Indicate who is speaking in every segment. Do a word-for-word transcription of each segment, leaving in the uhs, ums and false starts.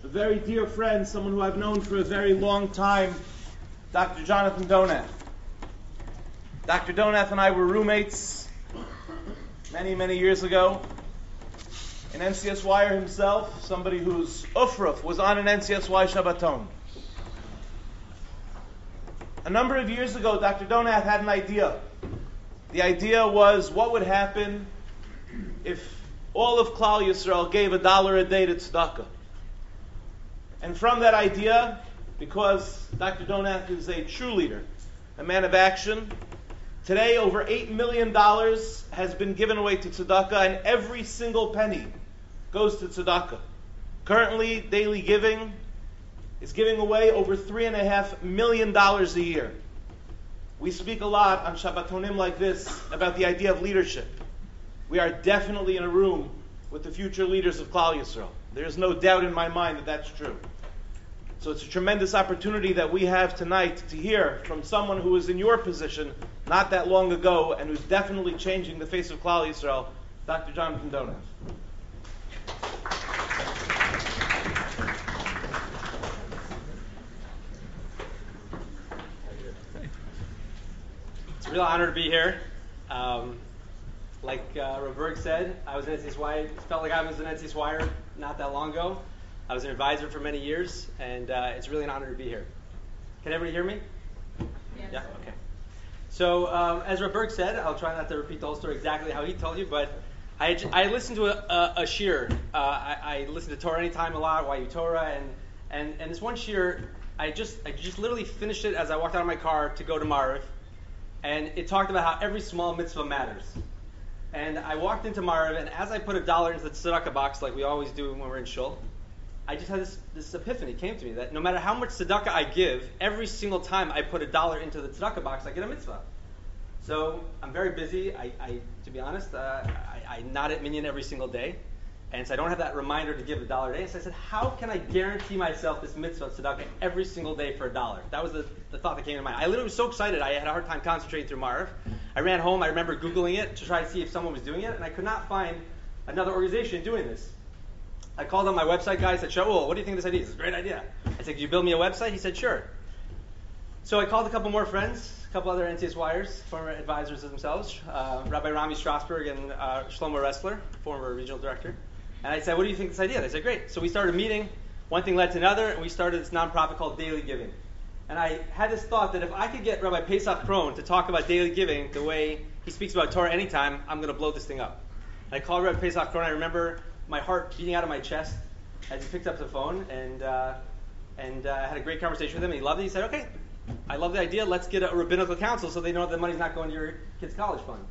Speaker 1: very dear friend, someone who I've known for a very long time, Doctor Jonathan Donath. Doctor Donath and I were roommates many, many years ago. An N C S Y-er himself, somebody whose ufruf was on an N C S Y Shabbaton. A number of years ago, Doctor Donath had an idea. The idea was, what would happen if all of Klal Yisrael gave a dollar a day to tzedakah? And from that idea, because Doctor Donath is a true leader, a man of action, today over eight million dollars has been given away to tzedakah, and every single penny goes to tzedakah. Currently, daily giving is giving away over three and a half million dollars a year. We speak a lot on Shabbatonim like this about the idea of leadership. We are definitely in a room with the future leaders of Klal Yisrael. There is no doubt in my mind that that's true. So it's a tremendous opportunity that we have tonight to hear from someone who was in your position not that long ago and who's definitely changing the face of Klal Yisrael, Doctor Jonathan Donath.
Speaker 2: It's a real honor to be here. Um, like uh, Rav Berg said, I was an N C S Y. Felt like I was an N C S Y-er not that long ago. I was an advisor for many years, and uh, it's really an honor to be here. Can everybody hear me?
Speaker 3: Yes.
Speaker 2: Yeah. Okay. So um, as Rav Berg said, I'll try not to repeat the whole story exactly how he told you, but I, I listened to a, a, a shir. Uh, I, I listen to Torah Anytime a lot, Y U Torah, and and and this one shir, I just I just literally finished it as I walked out of my car to go to Mariv, and it talked about how every small mitzvah matters. And I walked into Mariv, and as I put a dollar into the tzedakah box, like we always do when we're in shul, I just had this, this epiphany came to me that no matter how much tzedakah I give, every single time I put a dollar into the tzedakah box, I get a mitzvah. So I'm very busy. I, I to be honest, uh, I, I nod at Minyan every single day, and so I don't have that reminder to give a dollar a day. So I said, how can I guarantee myself this mitzvah of tzedakah every single day for a dollar? That was the, the thought that came to mind. I literally was so excited. I had a hard time concentrating through Mariv. I ran home. I remember Googling it to try to see if someone was doing it, and I could not find another organization doing this. I called on my website guy. I said, Shaul, what do you think of this idea? It's a great idea. I said, can you build me a website? He said, sure. So I called a couple more friends, a couple other N C S Y-ers, former advisors of themselves, uh, Rabbi Rami Strasberg and uh, Shlomo Ressler, former regional director. And I said, what do you think of this idea? They said, great. So we started meeting. One thing led to another, and we started this nonprofit called Daily Giving. And I had this thought that if I could get Rabbi Pesach Krohn to talk about daily giving the way he speaks about Torah Anytime, I'm going to blow this thing up. And I called Rabbi Pesach Krohn. I remember my heart beating out of my chest as he picked up the phone, and uh, and uh, I had a great conversation with him, and he loved it. He said, okay, I love the idea. Let's get a rabbinical council so they know the money's not going to your kid's college fund.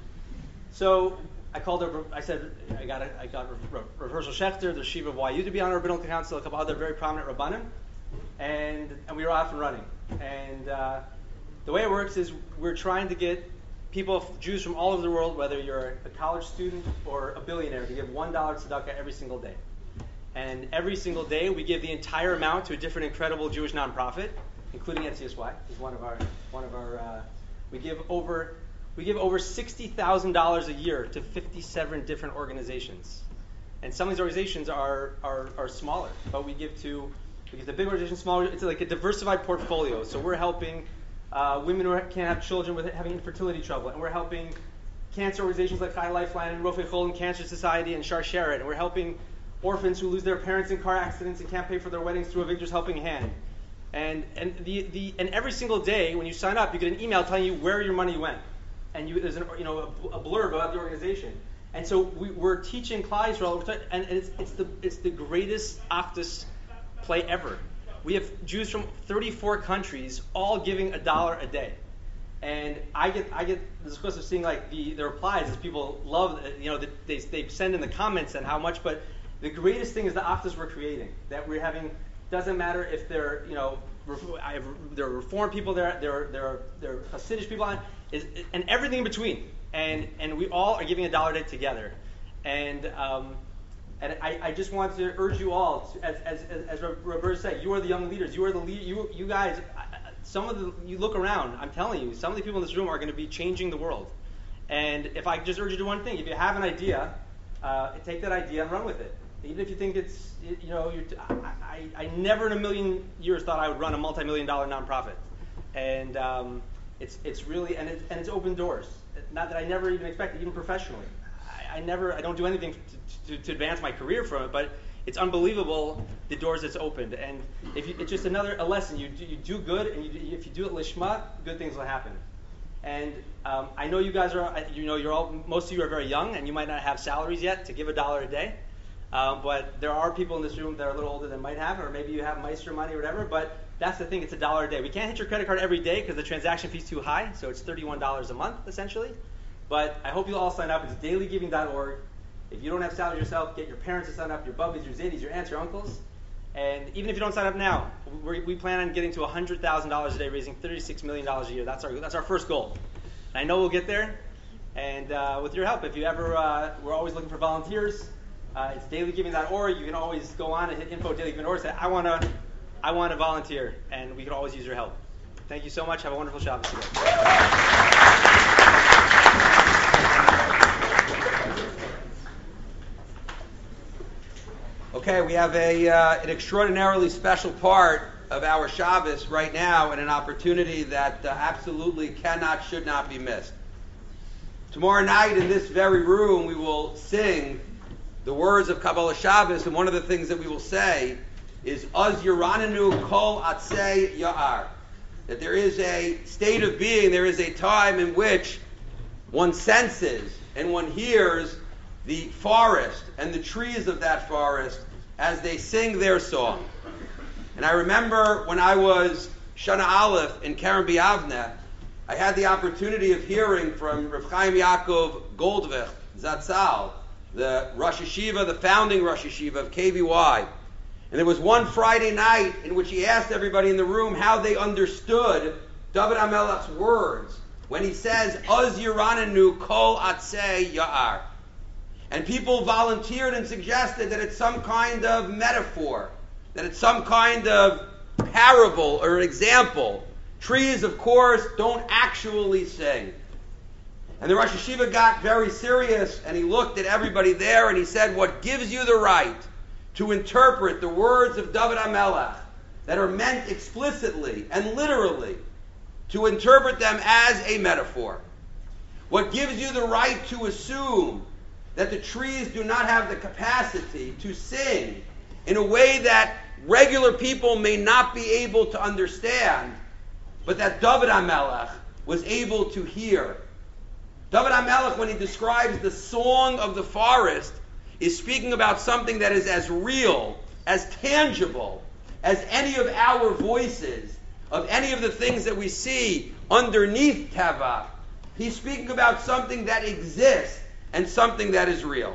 Speaker 2: So I called her. I said, I got a, I got Rav Hershel Schechter, the Shiva of Y U, to be on a rabbinical council, a couple other very prominent rabbanim, and and we were off and running. And uh, the way it works is we're trying to get people, Jews from all over the world, whether you're a college student or a billionaire, to give one dollar tzedakah every single day. And every single day we give the entire amount to a different incredible Jewish nonprofit, including N C S Y. Is one of our one of our. Uh, we give over we give over sixty thousand dollars a year to fifty-seven different organizations, and some of these organizations are are, are smaller, but we give to we give to big organizations, smaller. It's like a diversified portfolio. So we're helping uh, women who can't have children with having infertility trouble, and we're helping cancer organizations like Chai Lifeline and Rofei Chol and Cancer Society and Shar Sheret, and we're helping orphans who lose their parents in car accidents and can't pay for their weddings through a Victor's Helping Hand. And and the, the and every single day when you sign up, you get an email telling you where your money went, and you, there's an, you know a, a blurb about the organization. And so we, we're teaching Klal Yisrael, and, and it's it's the it's the greatest Achdus play ever. We have Jews from thirty-four countries all giving a dollar a day, and I get I get the discourse of seeing like the, the replies as people love you know the, they they send in the comments and how much, but the greatest thing is the Achdus we're creating, that we're having. Doesn't matter if they're, you know, I have, there are Reform people there, there are, there are, there are Hasidic people on, is, and everything in between. And and we all are giving a dollar a day together. And um, and I, I just want to urge you all, to, as as as Roberta said, you are the young leaders. You are the lead, you you guys. Some of the you look around. I'm telling you, some of the people in this room are going to be changing the world. And if I just urge you to do one thing, if you have an idea, uh, take that idea and run with it. Even if you think it's, you know, you're, I, I, I never in a million years thought I would run a multi-million dollar nonprofit. And um, it's it's really, and, it, and it's open doors. Not that I never even expected, even professionally. I, I never, I don't do anything to, to, to advance my career from it, but it's unbelievable the doors it's opened. And if you, it's just another a lesson. You do, you do good, and you, if you do it lishma, good things will happen. And um, I know you guys are, you know, you're all, most of you are very young, and you might not have salaries yet to give a dollar a day. Um, but there are people in this room that are a little older that might have, or maybe you have Meister money or whatever. But that's the thing; it's a dollar a day. We can't hit your credit card every day because the transaction fee's too high. So it's thirty-one dollars a month essentially. But I hope you'll all sign up. It's daily giving dot org. If you don't have salaries yourself, get your parents to sign up, your bubbies, your zitties, your aunts, your uncles. And even if you don't sign up now, we, we plan on getting to one hundred thousand dollars a day, raising thirty-six million dollars a year. That's our that's our first goal. And I know we'll get there. And uh, with your help, if you ever, uh, we're always looking for volunteers. Uh, it's daily giving dot org. You can always go on and hit info daily giving dot org. Say, I want to, I want to volunteer, and we can always use your help. Thank you so much. Have a wonderful Shabbos today.
Speaker 3: Okay, we have a uh, an extraordinarily special part of our Shabbos right now, and an opportunity that uh, absolutely cannot, should not be missed. Tomorrow night in this very room, we will sing the words of Kabbalah Shabbos, and one of the things that we will say is Az Yeranenu Kol Atzei Ya'ar. That there is a state of being, there is a time in which one senses and one hears the forest and the trees of that forest as they sing their song. And I remember when I was Shana Aleph in Keren B'Yavneh, I had the opportunity of hearing from Rav Chaim Yaakov Goldvich Zatzal, the Rosh Yeshiva, the founding Rosh Yeshiva of K V Y. And there was one Friday night in which he asked everybody in the room how they understood David HaMelech's words when he says, Az Yeranenu Kol Atzei Ya'ar. And people volunteered and suggested that it's some kind of metaphor, that it's some kind of parable or an example. Trees, of course, don't actually sing. And the Rosh Yeshiva got very serious, and he looked at everybody there, and he said, what gives you the right to interpret the words of David HaMelech that are meant explicitly and literally, to interpret them as a metaphor? What gives you the right to assume that the trees do not have the capacity to sing in a way that regular people may not be able to understand, but that David HaMelech was able to hear? David HaMelech, when he describes the song of the forest, is speaking about something that is as real, as tangible, as any of our voices, of any of the things that we see underneath Teva. He's speaking about something that exists and something that is real.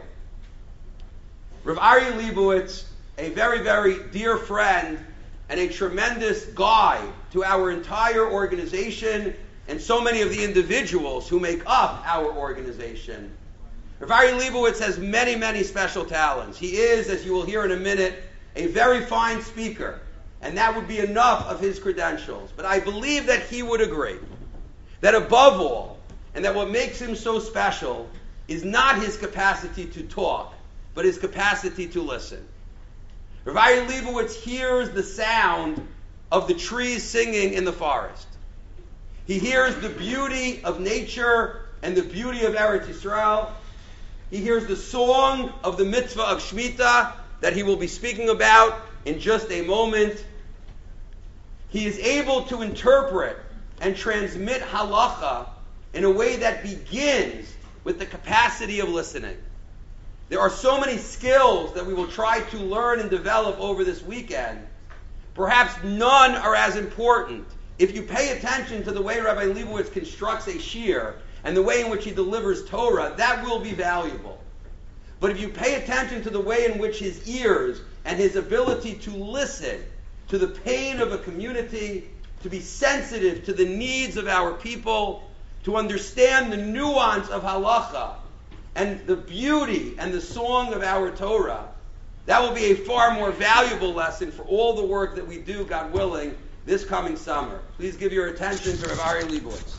Speaker 3: Rav Aryeh Leibowitz, a very, very dear friend and a tremendous guide to our entire organization and so many of the individuals who make up our organization. Rav Aryeh Leibowitz has many, many special talents. He is, as you will hear in a minute, a very fine speaker, and that would be enough of his credentials. But I believe that he would agree that above all, and that what makes him so special is not his capacity to talk, but his capacity to listen. Rav Aryeh Leibowitz hears the sound of the trees singing in the forest. He hears the beauty of nature and the beauty of Eretz Yisrael. He hears the song of the mitzvah of Shemitah that he will be speaking about in just a moment. He is able to interpret and transmit halacha in a way that begins with the capacity of listening. There are so many skills that we will try to learn and develop over this weekend. Perhaps none are as important. If you pay attention to the way Rabbi Leibowitz constructs a shir and the way in which he delivers Torah, that will be valuable. But if you pay attention to the way in which his ears and his ability to listen to the pain of a community, to be sensitive to the needs of our people, to understand the nuance of halacha and the beauty and the song of our Torah, that will be a far more valuable lesson for all the work that we do, God willing, this coming summer. Please give your attention to Rav Aryeh Leibowitz.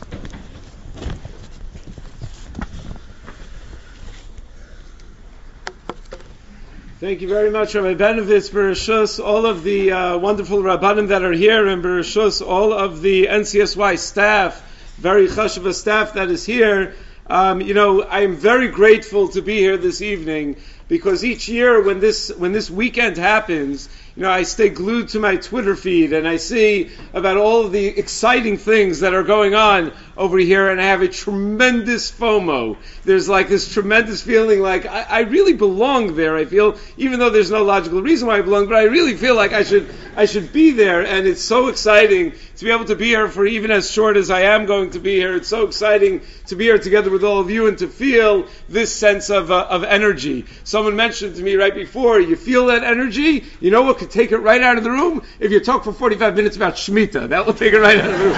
Speaker 4: Thank you very much, Rabbi Benovitz, Bereshus, all of the uh, wonderful Rabbanim that are here, and Bereshus, all of the N C S Y staff, very chashuv staff that is here. Um, you know, I am very grateful to be here this evening, because each year when this when this weekend happens, you know, I stay glued to my Twitter feed and I see about all of the exciting things that are going on over here, and I have a tremendous FOMO. There's like this tremendous feeling like I, I really belong there. I feel, even though there's no logical reason why I belong, but I really feel like I should I should be there, and it's so exciting to be able to be here for even as short as I am going to be here. It's so exciting to be here together with all of you and to feel this sense of uh, of energy. Someone mentioned to me right before, you feel that energy? You know what could take it right out of the room? If you talk for forty-five minutes about Shemitah, that will take it right out of the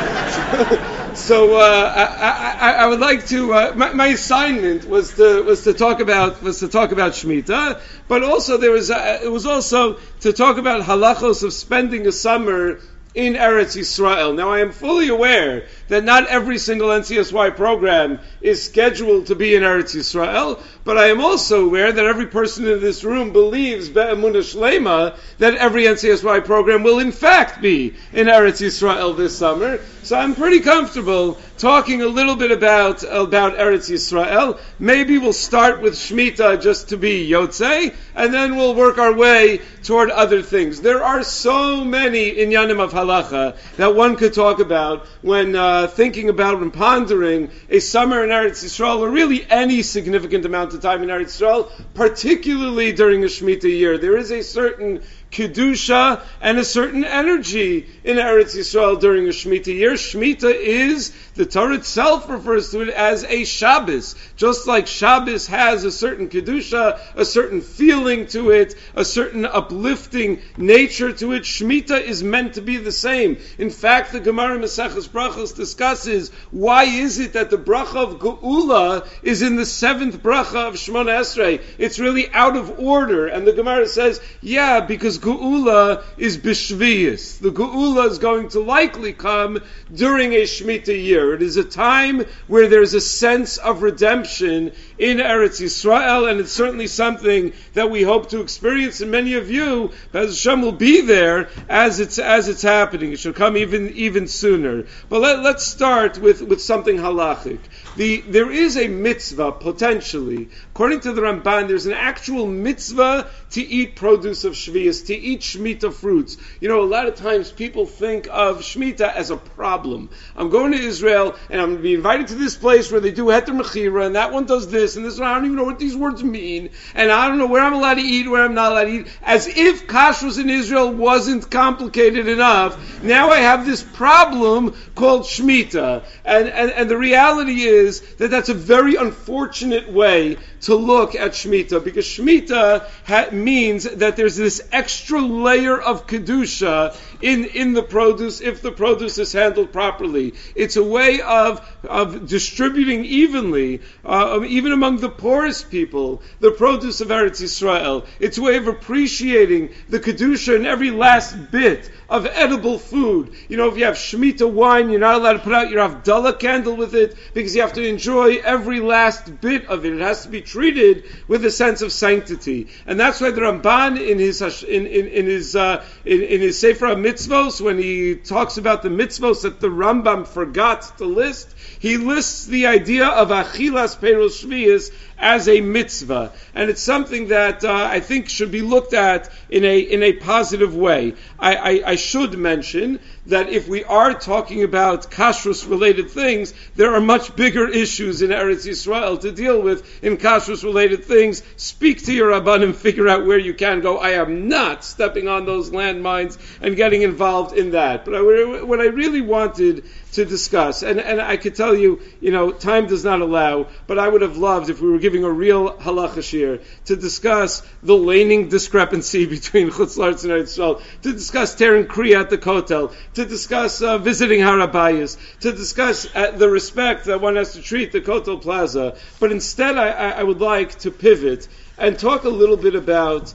Speaker 4: room. So uh, I, I, I would like to. Uh, my, my assignment was to was to talk about was to talk about Shemitah, but also there was uh, it was also to talk about halachos of spending a summer in Eretz Yisrael. Now, I am fully aware that not every single N C S Y program is scheduled to be in Eretz Yisrael, but I am also aware that every person in this room believes be'emunah shlema that every N C S Y program will in fact be in Eretz Yisrael this summer. So I'm pretty comfortable talking a little bit about about Eretz Yisrael. Maybe we'll start with Shemitah just to be Yotzei, and then we'll work our way toward other things. There are so many inyanim of halacha that one could talk about when uh, thinking about and pondering a summer in Eretz Yisrael, or really any significant amount of time in Eretz Yisrael, particularly during a Shemitah year. There is a certain Kedusha and a certain energy in Eretz Yisrael during a Shemitah year. Shemitah is, the Torah itself refers to it as a Shabbos. Just like Shabbos has a certain Kedusha, a certain feeling to it, a certain uplifting nature to it, Shemitah is meant to be the same. In fact, the Gemara Maseches Brachos discusses why is it that the bracha of Geula is in the seventh bracha of Shemona Esrei. It's really out of order. And the Gemara says, yeah, because Geula is B'Shviyas. The Geula is going to likely come during a Shemitah year. It is a time where there's a sense of redemption in Eretz Yisrael, and it's certainly something that we hope to experience, and many of you, Be'ez Hashem, will be there as it's as it's happening. It should come even even sooner. But let, let's start with, with something halachic. The, there is a mitzvah, potentially. According to the Ramban, there's an actual mitzvah to eat produce of Shvius, to eat Shemitah fruits. You know, a lot of times people think of Shemitah as a problem. I'm going to Israel, and I'm going to be invited to this place where they do Heter Mechira, and that one does this, and this one, I don't even know what these words mean, and I don't know where I'm allowed to eat, where I'm not allowed to eat. As if kashrus in Israel wasn't complicated enough, now I have this problem called Shemitah. And, and, and the reality is that that's a very unfortunate way to look at Shemitah, because Shemitah ha- means that there's this extra layer of Kedusha in, in the produce if the produce is handled properly. It's a way of, of distributing evenly, uh, even among the poorest people, the produce of Eretz Yisrael. It's a way of appreciating the Kedusha in every last bit of edible food. You know, if you have Shemitah wine, you're not allowed to put out your Havdalah candle with it, because you have to enjoy every last bit of it. It has to be treated with a sense of sanctity, and that's why the Ramban in his in in, in his uh, in, in his Sefer HaMitzvos, when he talks about the mitzvos that the Rambam forgot to list, he lists the idea of achilas peiros shvius as a mitzvah, and it's something that uh, I think should be looked at in a in a positive way. I, I, I should mention that if we are talking about kashrus related things, there are much bigger issues in Eretz Yisrael to deal with in kashrus related things. Speak to your Rabbanim, figure out where you can go. I am not stepping on those landmines and getting involved in that. But I, what I really wanted to discuss, and, and I could tell you, you know, time does not allow, but I would have loved if we were giving a real halacha shir to discuss the laning discrepancy between Chutz La'aretz and Eretz Yisrael, to discuss tearing kriya at the Kotel, to discuss uh, visiting Har HaBayis, to discuss uh, the respect that one has to treat the Kotel Plaza. But instead, I, I, I would like to pivot and talk a little bit about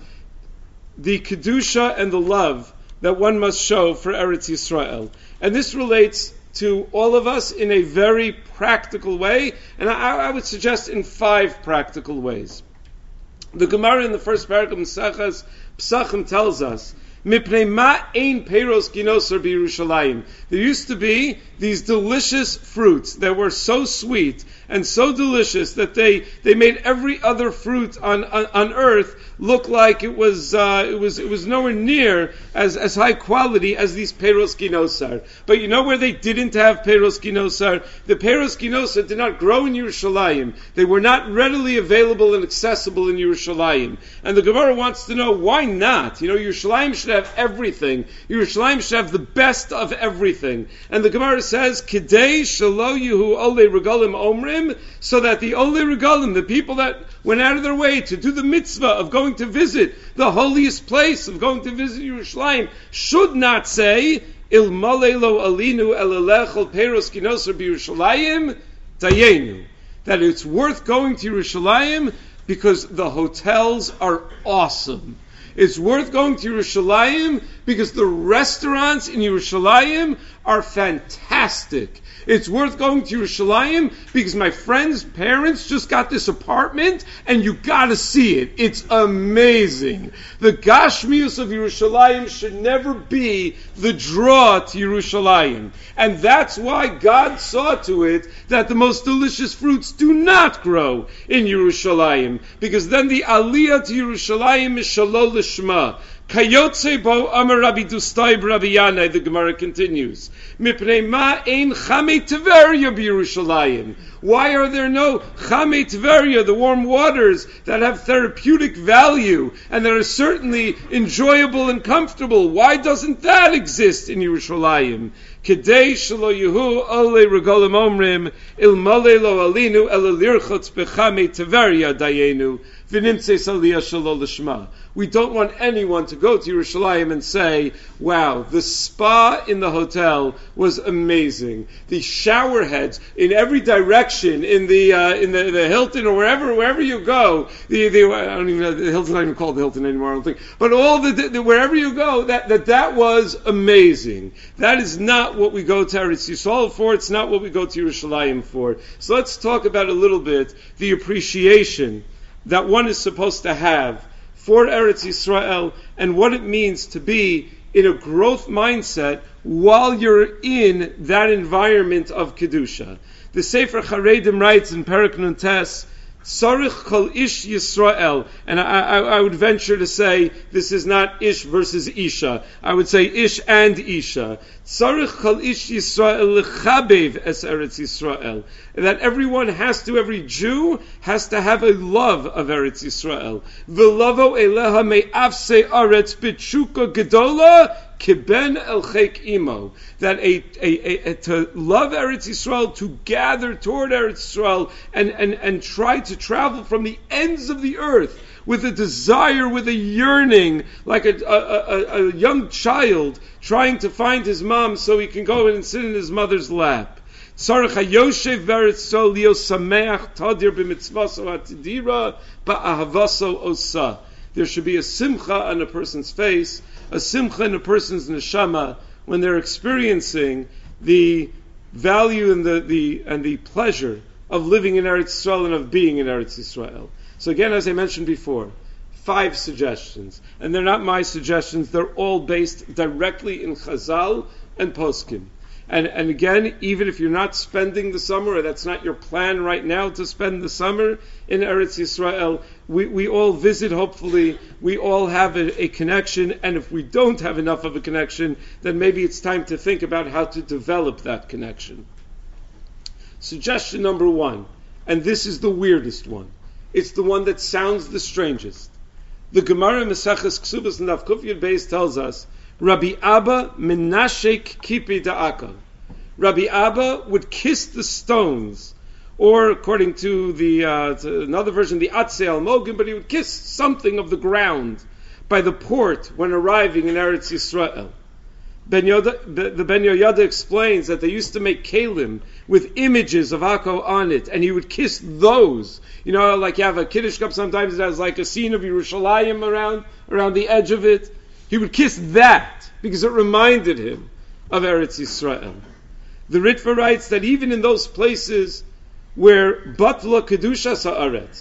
Speaker 4: the Kedusha and the love that one must show for Eretz Yisrael. And this relates to all of us in a very practical way, and I, I would suggest in five practical ways. The Gemara in the first parak of Mesechus Pesachim tells us, Mipnei ma ein peiros ginosar b'Yerushalayim. There used to be these delicious fruits that were so sweet and so delicious that they, they made every other fruit on, on, on earth look like it was uh, it was it was nowhere near as, as high quality as these peiros ginosar. But you know where they didn't have peiros ginosar? The peiros ginosar did not grow in Yerushalayim. They were not readily available and accessible in Yerushalayim. And the Gemara wants to know why not. You know, Yerushalayim should have everything. Yerushalayim should have the best of everything. And the Gemara says, Kidei shelo yuhu olei regalim omrim, so that the olei regalim, the people that went out of their way to do the mitzvah of going to visit the holiest place, of going to visit Yerushalayim, should not say, Il malei lo alinu elalech al peiros ginosar b'Yerushalayim dayenu. That it's worth going to Yerushalayim because the hotels are awesome. It's worth going to Yerushalayim because the restaurants in Yerushalayim are fantastic. It's worth going to Yerushalayim because my friend's parents just got this apartment and you gotta see it. It's amazing. The Gashmius of Yerushalayim should never be the draw to Yerushalayim. And that's why God saw to it that the most delicious fruits do not grow in Yerushalayim. Because then the aliyah to Yerushalayim is shalol lishma. Kayotze bo amar Rabbi Dustay Rabbi Yanai, the Gemara continues. Mipnei ma ein chamei Tveria b'Yerushalayim. Why are there no chamei Tveria, the warm waters that have therapeutic value and that are certainly enjoyable and comfortable? Why doesn't that exist in Yerushalayim? Kedei shelo yuhu olei regalim omrim ilmale lo alinu ela lirchotz bechamei Tveria dayenu v'nimtzeis aliyah shelo lishma. We don't want anyone to go to Yerushalayim and say, wow, the spa in the hotel was amazing. The shower heads in every direction, in the uh, in the, the Hilton or wherever wherever you go, the, the I don't even know, the Hilton's not even called the Hilton anymore, I don't think. But all the, the wherever you go, that, that that was amazing. That is not what we go to Eretz Yisrael for. It's not what we go to Yerushalayim for. So let's talk about a little bit the appreciation that one is supposed to have for Eretz Yisrael and what it means to be in a growth mindset while you're in that environment of Kedusha. The Sefer Charedim writes in Perek Nun Tes, Tzarich kol ish Yisrael, and I, I, I would venture to say this is not ish versus isha. I would say ish and isha. Tzarich kol ish Yisrael lechabev es Eretz Yisrael. That everyone has to, every Jew has to have a love of Eretz Yisrael. V'lavo eleha me'afse aretz b'tshuka gedola kiben el chek imo. That a, a, a, to love Eretz Yisrael, to gather toward Eretz Yisrael, and, and, and try to travel from the ends of the earth with a desire, with a yearning, like a, a, a, a young child trying to find his mom so he can go in and sit in his mother's lap. There should be a simcha on a person's face, a simcha in a person's neshama when they're experiencing the value and the, the and the pleasure of living in Eretz Yisrael and of being in Eretz Yisrael. So again, as I mentioned before, five suggestions, and they're not my suggestions; they're all based directly in Chazal and Poskim. And and again, even if you're not spending the summer, or that's not your plan right now to spend the summer in Eretz Yisrael, we, we all visit, hopefully, we all have a, a connection, and if we don't have enough of a connection, then maybe it's time to think about how to develop that connection. Suggestion number one, and this is the weirdest one. It's the one that sounds the strangest. The Gemara Maseches Ksubas and Daf Kuf Yud Beis tells us, Rabbi Abba menashek kipi da'aka. Rabbi Abba would kiss the stones, or according to the uh, to another version, the Atzei Almogim, but he would kiss something of the ground by the port when arriving in Eretz Yisrael. Ben Yoda, the Ben Yoyada explains that they used to make kelim with images of Akko on it, and he would kiss those. You know, like you have a Kiddush cup, sometimes it has like a scene of Yerushalayim around around the edge of it. He would kiss that because it reminded him of Eretz Yisrael. The Ritva writes that even in those places where Batla Kedusha Sa'aretz,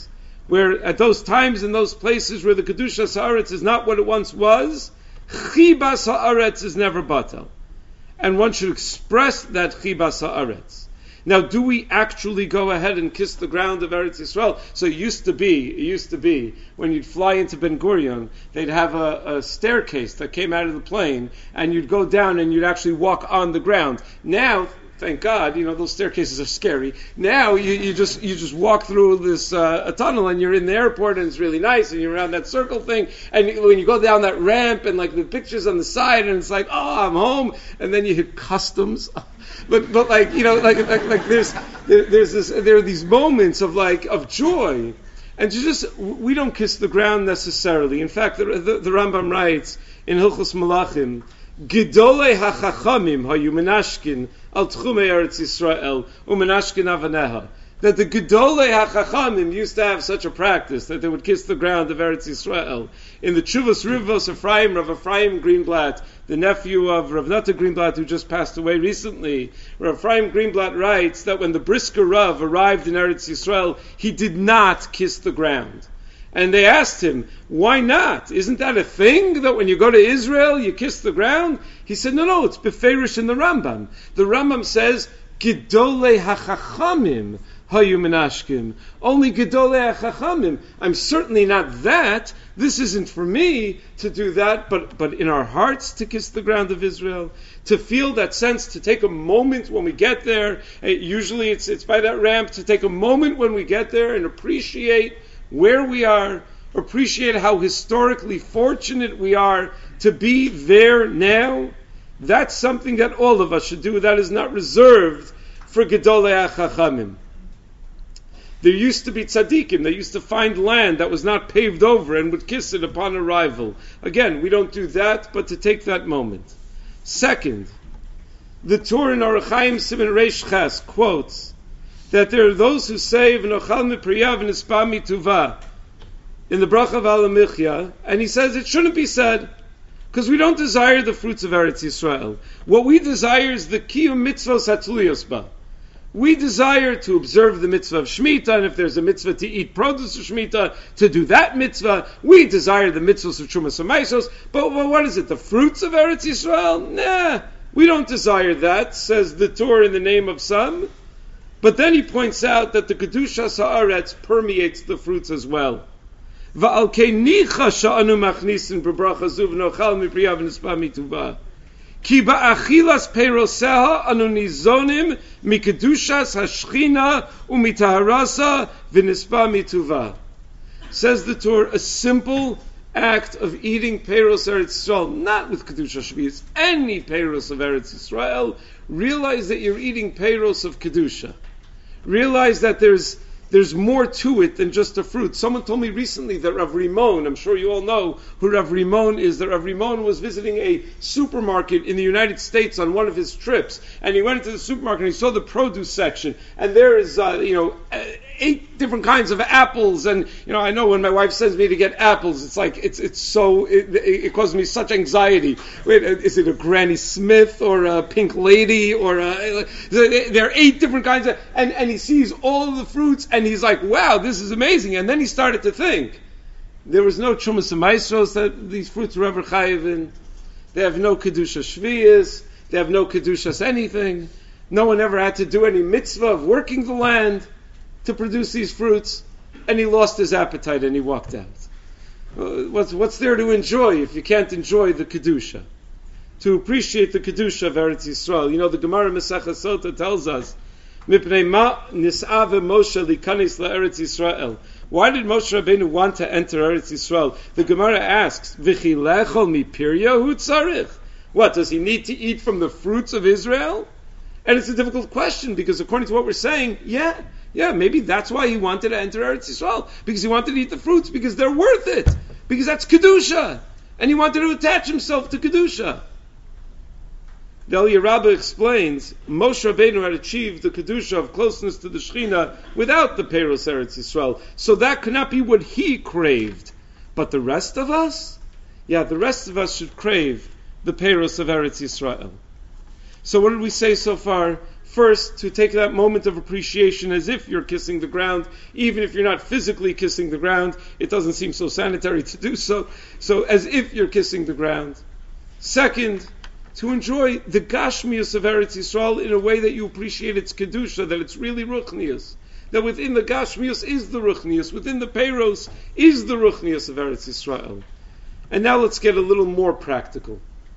Speaker 4: where at those times in those places where the Kedushas Haaretz is not what it once was, Chibas Haaretz is never batal. And one should express that Chibas Haaretz. Now, do we actually go ahead and kiss the ground of Eretz Yisrael? So it used to be, it used to be, when you'd fly into Ben Gurion, they'd have a, a staircase that came out of the plane, and you'd go down and you'd actually walk on the ground. Now, thank God, you know, those staircases are scary. Now, you, you just you just walk through this uh, a tunnel, and you're in the airport, and it's really nice, and you're around that circle thing, and when you go down that ramp, and like the pictures on the side, and it's like, oh, I'm home, and then you hit customs. But but like you know like like, like there's there, there's this there are these moments of like of joy, and to just we don't kiss the ground necessarily. In fact, the, the, the Rambam writes in Hilchos Malachim, Gedolei hachachamim hayu menashkin al tchumei Eretz Yisrael umenashkin avaneha. That the Gedolei HaChachamim used to have such a practice that they would kiss the ground of Eretz Yisrael. In the Tshuvos Rivos Ephraim, Rav Ephraim Greenblatt, the nephew of Rav Nata Greenblatt, who just passed away recently, Rav Ephraim Greenblatt writes that when the Brisker Rav arrived in Eretz Yisrael, he did not kiss the ground. And they asked him, why not? Isn't that a thing that when you go to Israel, you kiss the ground? He said, no, no, it's beferish in the Rambam. The Rambam says, Gedolei HaChachamim hayu menashkim. Only Gedolei HaChachamim. I'm certainly not that. This isn't for me to do that, but, but in our hearts to kiss the ground of Israel, to feel that sense, to take a moment when we get there. Usually it's, it's by that ramp, to take a moment when we get there and appreciate where we are, appreciate how historically fortunate we are to be there now. That's something that all of us should do. That is not reserved for Gedolei HaChachamim. There used to be tzaddikim. They used to find land that was not paved over and would kiss it upon arrival. Again, we don't do that, but to take that moment. Second, the Torah in Orach Chaim Siman Reish Ches quotes that there are those who say v'nochal mipriya v'nispa mituvah in the bracha of Al Michya, and he says it shouldn't be said because we don't desire the fruits of Eretz Yisrael. What we desire is the kiyum mitzvos hatzluyos ba. We desire to observe the mitzvah of Shemitah, and if there's a mitzvah to eat produce of Shemitah, to do that mitzvah. We desire the mitzvahs of Trumas and Maisos, but well, what is it, the fruits of Eretz Yisrael? Nah, we don't desire that, says the Torah in the name of some. But then he points out that the Kedushas Haaretz permeates the fruits as well. Va'al keinicha sha'anu machnisin b'bracha zu v'nochal mipriya v'nispa mituvah. Ki ba'achilas peiroseha anu nizonim mikedushas hashchina umitaharasa v'nispa mituvah. Says the Torah, a simple act of eating peiros Eretz Yisrael, not with kedusha shvius, any peiros of Eretz Yisrael. Realize that you're eating peiros of kedusha. Realize that there's There's more to it than just a fruit. Someone told me recently that Rav Rimon, I'm sure you all know who Rav Rimon is, that Rav Rimon was visiting a supermarket in the United States on one of his trips, and he went into the supermarket and he saw the produce section, and there is, uh, you know, eight different kinds of apples, and, you know, I know when my wife sends me to get apples, it's like, it's it's so, it, it causes me such anxiety. Wait, is it a Granny Smith or a Pink Lady, or a, there are eight different kinds of, and, and he sees all of the fruits, and he's like, wow, this is amazing. And then he started to think, there was no Trumas and Maestros that these fruits were ever chayiv in. They have no Kedusha Shviyas. They have no Kedushas anything. No one ever had to do any mitzvah of working the land to produce these fruits. And he lost his appetite and he walked out. What's, what's there to enjoy if you can't enjoy the Kedusha? To appreciate the Kedusha of Eretz Yisrael. You know, the Gemara Masechah Sota tells us, Mipnei ma nis'ave Moshe likanis la'eretz Yisrael. Why did Moshe Rabbeinu want to enter Eretz Yisrael? The Gemara asks, V'chilechol mipirya hu tzarich. What, does he need to eat from the fruits of Israel? And it's a difficult question, because according to what we're saying, yeah, yeah, maybe that's why he wanted to enter Eretz Yisrael, because he wanted to eat the fruits, because they're worth it, because that's Kedusha, and he wanted to attach himself to Kedusha. The Eliyah Rabbah explains, Moshe Rabbeinu had achieved the Kedusha of closeness to the Shechina without the Peiros Eretz Yisrael. So that could not be what he craved. But the rest of us? Yeah, the rest of us should crave the Peiros of Eretz Yisrael. So what did we say so far? first to take that moment of appreciation as if you're kissing the ground, even if you're not physically kissing the ground. It doesn't seem so sanitary to do so. So as if you're kissing the ground. Second, to enjoy the Gashmius of Eretz Yisrael in a way that you appreciate its Kedusha, that it's really Ruchnius. That within the Gashmius is the Ruchnius, within the Peiros is the Ruchnius of Eretz Yisrael. And now let's get a little more practical.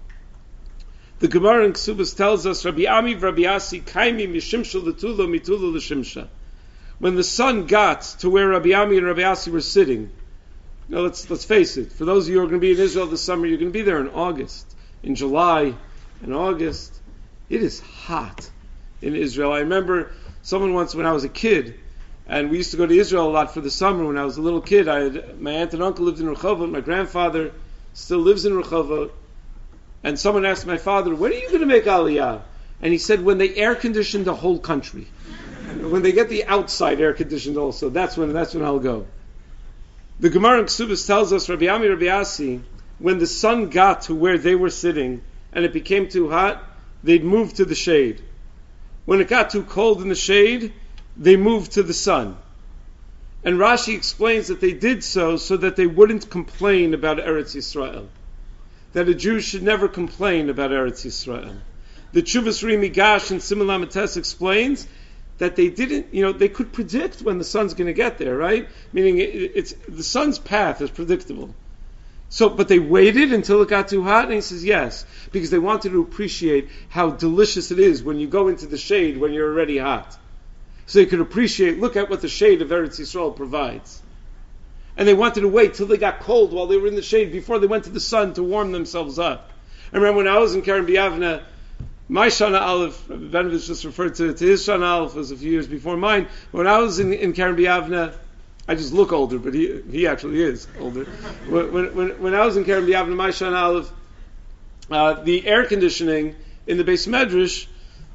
Speaker 4: The Gemara in Ksubas tells us, Rabbi Ami v'Rabbi Asi kaimi mishimsha l'tula mitula l'shimsha. When the sun got to where Rabbi Ami and Rabbi Asi were sitting, now let's let's face it, for those of you who are going to be in Israel this summer, you're going to be there in August, in July, in August. It is hot in Israel. I remember someone once when I was a kid, and we used to go to Israel a lot for the summer when I was a little kid. I had, my aunt and uncle lived in Rehovot, my grandfather still lives in Rehovot. And someone asked my father, when are you going to make Aliyah? And he said, when they air condition the whole country. When they get the outside air conditioned also, that's when that's when I'll go. The Gemara in Ksubas tells us, Rabbi Ami, Rabbi Asi, when the sun got to where they were sitting and it became too hot, they'd move to the shade. When it got too cold in the shade, they moved to the sun. And Rashi explains that they did so so that they wouldn't complain about Eretz Yisrael. That a Jew should never complain about Eretz Yisrael. The Tshuvas Ri Migash and Simon Lametes explains that they didn't, you know, they could predict when the sun's going to get there, right? Meaning it, it's the sun's path is predictable. So, but they waited until it got too hot, and he says yes, because they wanted to appreciate how delicious it is when you go into the shade when you're already hot. So they could appreciate, look at what the shade of Eretz Yisrael provides. And they wanted to wait till they got cold while they were in the shade before they went to the sun to warm themselves up. I remember when I was in Keren B'Yavneh, my Shana Aleph, Rabbi Benovitz just referred to, to his Shana Aleph, was a few years before mine. When I was in, in Keren B'Yavneh, I just look older, but he he actually is older. When when, when I was in Keren B'Yavneh, my Shana Aleph, uh, the air conditioning in the Beis Medrash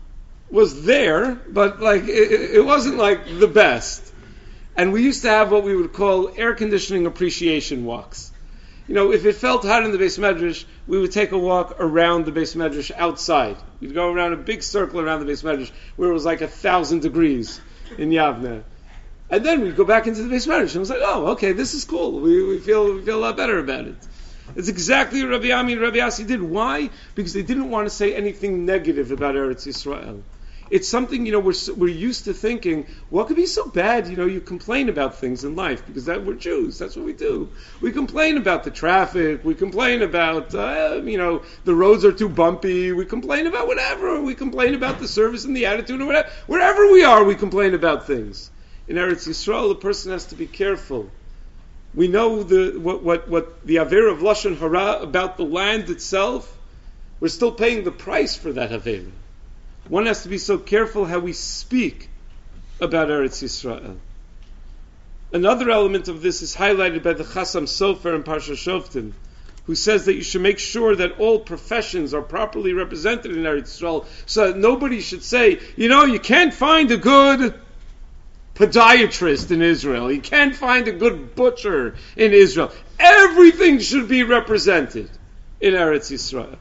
Speaker 4: was there, but like it, it wasn't like the best. And we used to have what we would call air conditioning appreciation walks. You know, if it felt hot in the Beis Medrash, we would take a walk around the Beis Medrash outside. We'd go around a big circle around the Beis Medrash where it was like a thousand degrees in Yavne. And then we'd go back into the Beis Medrash and it was like, oh, okay, this is cool. We, we feel we feel a lot better about it. It's exactly what Rabbi Ami and Rabbi Asi did. Why? Because they didn't want to say anything negative about Eretz Yisrael. It's something, you know, we're we're used to thinking, what could be so bad? You know, you complain about things in life because that we're Jews. That's what we do. We complain about the traffic. We complain about, uh, you know, the roads are too bumpy. We complain about whatever. We complain about the service and the attitude or whatever. Wherever we are, we complain about things. In Eretz Yisrael, a person has to be careful. We know the what what, what the Aver of Lashon Hara about the land itself. We're still paying the price for that Aver. One has to be so careful how we speak about Eretz Yisrael. Another element of this is highlighted by the Chasam Sofer in Parsha Shoftim, who says that you should make sure that all professions are properly represented in Eretz Yisrael, so that nobody should say, you know, you can't find a good podiatrist in Israel. You can't find a good butcher in Israel. Everything should be represented in Eretz Yisrael.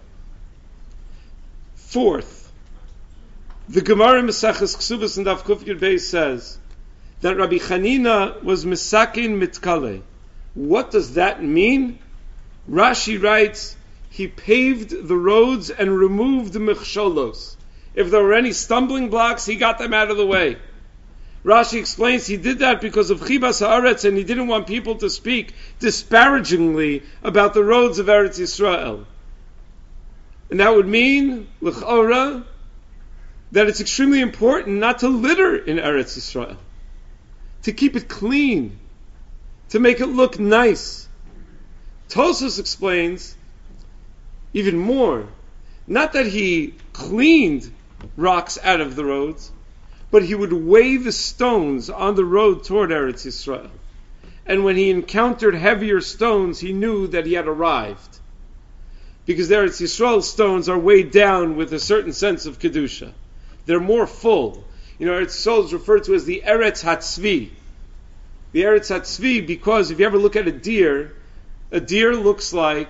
Speaker 4: Fourth, the Gemara in Maseches Ksubas and Daf Kuf Yud Beis says that Rabbi Chanina was Misakin Mitkale. What does that mean? Rashi writes, he paved the roads and removed the mechsholos. If there were any stumbling blocks, he got them out of the way. Rashi explains he did that because of Chibas Haaretz, and he didn't want people to speak disparagingly about the roads of Eretz Yisrael. And that would mean, l'chora, that it's extremely important not to litter in Eretz Yisrael, to keep it clean, to make it look nice. Tosfos explains even more, not that he cleaned rocks out of the roads, but he would weigh the stones on the road toward Eretz Yisrael. And when he encountered heavier stones, he knew that he had arrived. Because the Eretz Yisrael stones are weighed down with a certain sense of Kedusha. They're more full. You know, Eretz Yisrael is referred to as the Eretz HaTzvi. The Eretz HaTzvi, because if you ever look at a deer, a deer looks like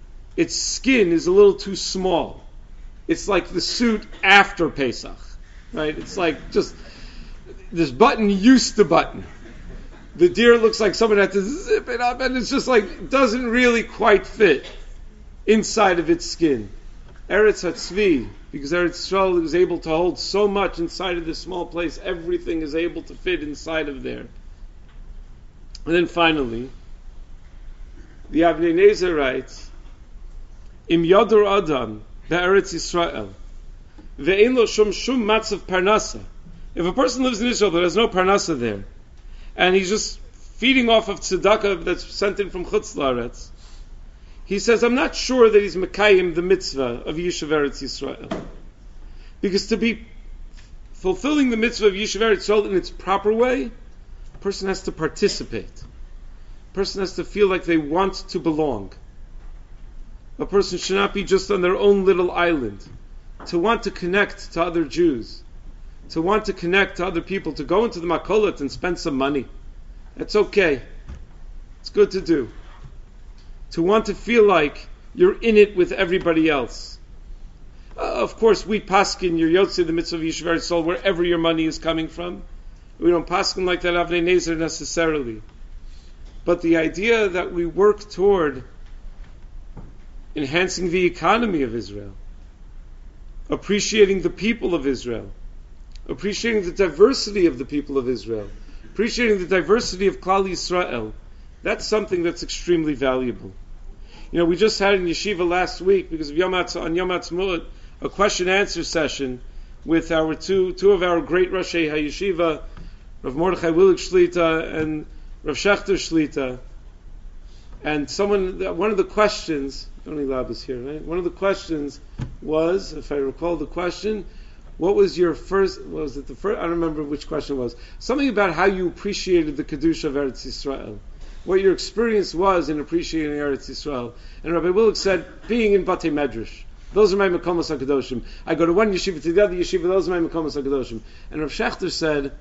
Speaker 4: its skin is a little too small. It's like the suit after Pesach. right? It's like just this button used to button. The deer looks like someone had to zip it up, and it's just like doesn't really quite fit inside of its skin. Eretz Hatzvi, because Eretz Yisrael is able to hold so much inside of this small place, everything is able to fit inside of there. And then finally, the Avnei Nezer writes, Im Yodur Adam be'Eretz Yisrael ve'ein lo shum shum matzav parnasa. If a person lives in Israel but has no parnasa there, and he's just feeding off of tzedakah that's sent in from Chutz La'aretz, he says, I'm not sure that he's mekayim the mitzvah of Yishuv Eretz Yisrael. Because to be fulfilling the mitzvah of Yishuv Eretz Yisrael in its proper way, a person has to participate. A person has to feel like they want to belong. A person should not be just on their own little island. To want to connect to other Jews, to want to connect to other people, to go into the makolet and spend some money. That's okay. It's good to do. To want to feel like you're in it with everybody else. Uh, of course, we paskin, you're yotze the mitzvah of Yishuv Eretz Yisrael, wherever your money is coming from. We don't paskin like that Avnei Nezer necessarily. But the idea that we work toward enhancing the economy of Israel, appreciating the people of Israel, appreciating the diversity of the people of Israel, appreciating the diversity of Klal Yisrael, that's something that's extremely valuable. You know, we just had in Yeshiva last week, because of Yom Hatz, on Yom Ha'atzmaut, a question-answer session with our two two of our great Roshei HaYeshiva, Rav Mordechai Willig Shlita and Rav Shechter Shlita. And someone, one of the questions, only Lab is here, right? One of the questions was, if I recall the question, what was your first, what was it the first, I don't remember which question it was. Something about how you appreciated the Kedusha of Eretz Yisrael. What your experience was in appreciating Eretz Yisrael. And Rabbi Willig said, being in Batei Medrash. Those are my Mekomos HaKadoshim. I go to one yeshiva to the other yeshiva, those are my Mekomos HaKadoshim. And Rav Shechter said,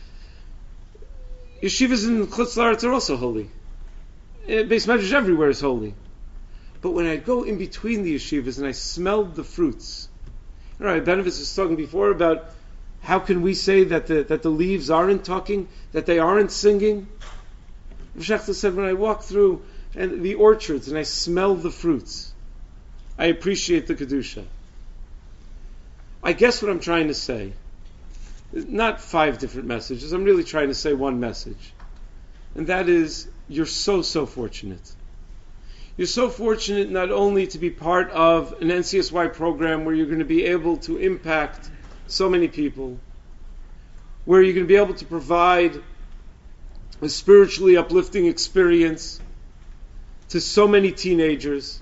Speaker 4: yeshivas in Chutz La'aretz are also holy. Beis Medrash everywhere is holy. But when I go in between the yeshivas and I smelled the fruits, all right, Benovitz was talking before about how can we say that the that the leaves aren't talking, that they aren't singing. Rav Shechter said, when I walk through and the orchards and I smell the fruits, I appreciate the Kedusha. I guess what I'm trying to say, not five different messages, I'm really trying to say one message. And that is, you're so, so fortunate. You're so fortunate not only to be part of an N C S Y program where you're going to be able to impact so many people, where you're going to be able to provide a spiritually uplifting experience to so many teenagers,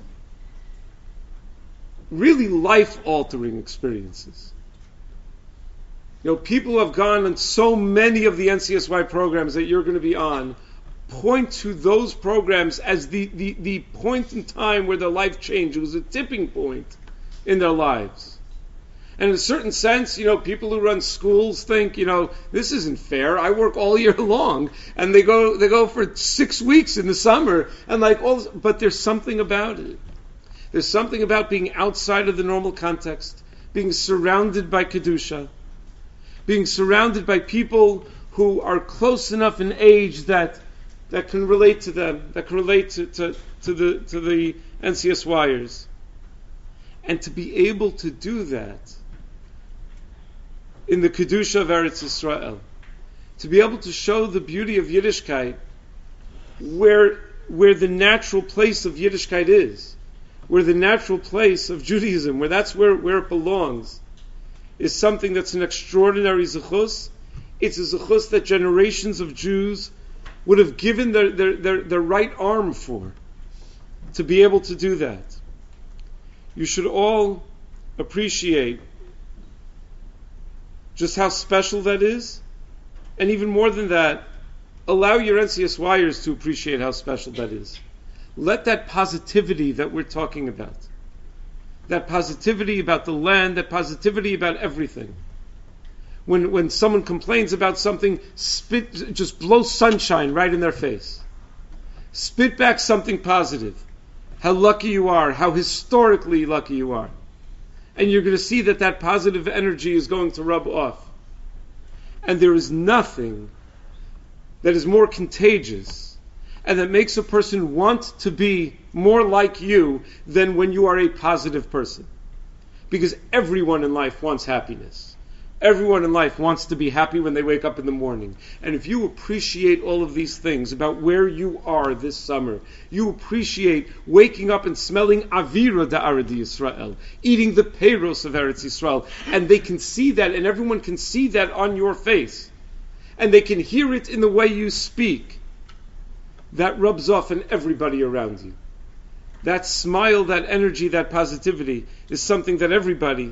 Speaker 4: really life-altering experiences. You know, people who have gone on so many of the N C S Y programs that you're going to be on point to those programs as the, the, the point in time where their life changed. It was a tipping point in their lives. And in a certain sense, you know, people who run schools think, you know, this isn't fair. I work all year long, and they go they go for six weeks in the summer, and like all. But there's something about it. There's something about being outside of the normal context, being surrounded by kedusha, being surrounded by people who are close enough in age that that can relate to them, that can relate to, to, to the to the N C S Yers, and to be able to do that in the Kedusha of Eretz Yisrael, to be able to show the beauty of Yiddishkeit where where the natural place of Yiddishkeit is, where the natural place of Judaism, where that's where, where it belongs, is something that's an extraordinary zechus. It's a zechus that generations of Jews would have given their, their, their, their right arm for, to be able to do that. You should all appreciate just how special that is, and even more than that, allow your N C S Yers to appreciate how special that is. Let that positivity that we're talking about, that positivity about the land, that positivity about everything, when when someone complains about something, spit, just blow sunshine right in their face. Spit back something positive. How lucky you are, how historically lucky you are. and you're going to see that that positive energy is going to rub off. And there is nothing that is more contagious and that makes a person want to be more like you than when you are a positive person. Because everyone in life wants happiness. Everyone in life wants to be happy when they wake up in the morning. And if you appreciate all of these things about where you are this summer, you appreciate waking up and smelling Avira Da'ara Yisrael, eating the peiros of Eretz Yisrael, and they can see that, and everyone can see that on your face, and they can hear it in the way you speak, that rubs off on everybody around you. That smile, that energy, that positivity is something that everybody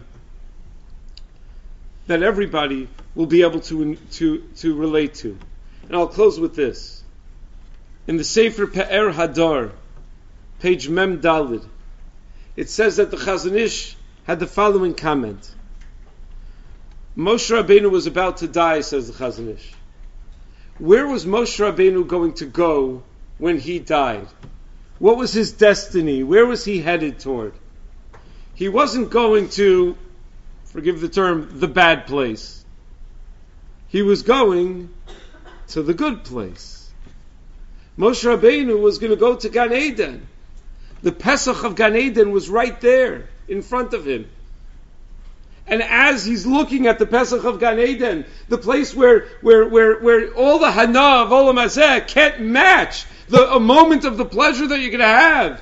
Speaker 4: that everybody will be able to, to, to relate to. And I'll close with this. In the Sefer Pe'er Hadar, page Mem Dalid, it says that the Chazon Ish had the following comment. Moshe Rabbeinu was about to die, says the Chazon Ish. Where was Moshe Rabbeinu going to go when he died? What was his destiny? Where was he headed toward? He wasn't going to, forgive the term, the bad place. He was going to the good place. Moshe Rabbeinu was going to go to Gan Eden. The Pesach of Gan Eden was right there in front of him. And as he's looking at the Pesach of Gan Eden, the place where where where, where all the Hana of Olam Hazeh can't match the a moment of the pleasure that you're going to have.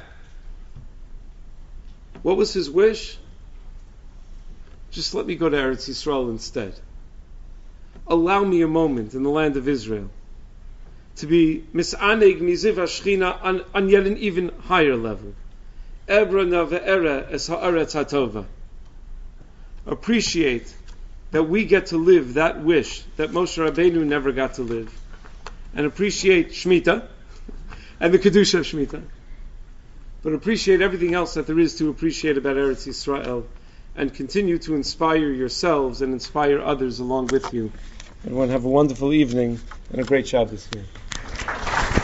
Speaker 4: What was his wish? Just let me go to Eretz Yisrael instead. Allow me a moment in the land of Israel to be misaneg miziv hashchina on, on yet an even higher level. Ebrana ve'era es ha'aretz hatova. Appreciate that we get to live that wish that Moshe Rabbeinu never got to live, and appreciate Shemitah and the kedusha of Shemitah, but appreciate everything else that there is to appreciate about Eretz Yisrael. And continue to inspire yourselves and inspire others along with you. Everyone have a wonderful evening and a great Shabbos here.